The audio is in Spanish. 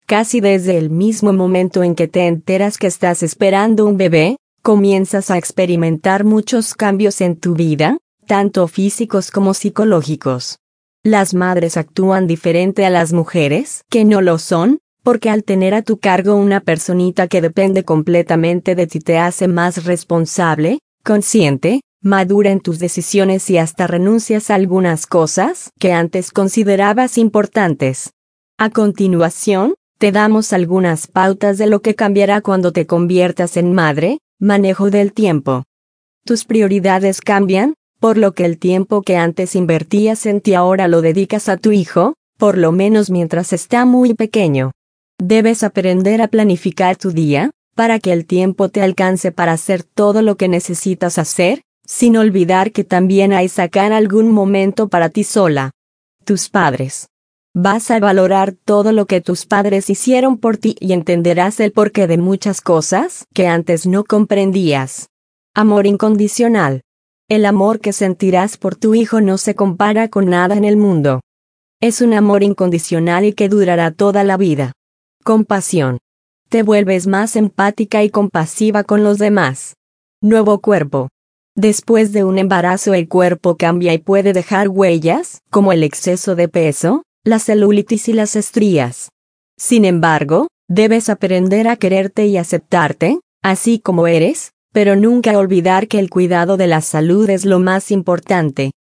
Casi desde el mismo momento en que te enteras que estás esperando un bebé, comienzas a experimentar muchos cambios en tu vida, tanto físicos como psicológicos. Las madres actúan diferente a las mujeres que no lo son, porque al tener a tu cargo una personita que depende completamente de ti te hace más responsable, consciente, madura en tus decisiones y hasta renuncias a algunas cosas que antes considerabas importantes. A continuación, te damos algunas pautas de lo que cambiará cuando te conviertas en madre. Manejo del tiempo. Tus prioridades cambian, por lo que el tiempo que antes invertías en ti ahora lo dedicas a tu hijo, por lo menos mientras está muy pequeño. Debes aprender a planificar tu día, para que el tiempo te alcance para hacer todo lo que necesitas hacer, sin olvidar que también hay sacar algún momento para ti sola. Tus padres. Vas a valorar todo lo que tus padres hicieron por ti y entenderás el porqué de muchas cosas que antes no comprendías. Amor incondicional. El amor que sentirás por tu hijo no se compara con nada en el mundo. Es un amor incondicional y que durará toda la vida. Compasión. Te vuelves más empática y compasiva con los demás. Nuevo cuerpo. Después de un embarazo el cuerpo cambia y puede dejar huellas, como el exceso de peso, la celulitis y las estrías. Sin embargo, debes aprender a quererte y aceptarte, así como eres, pero nunca olvidar que el cuidado de la salud es lo más importante.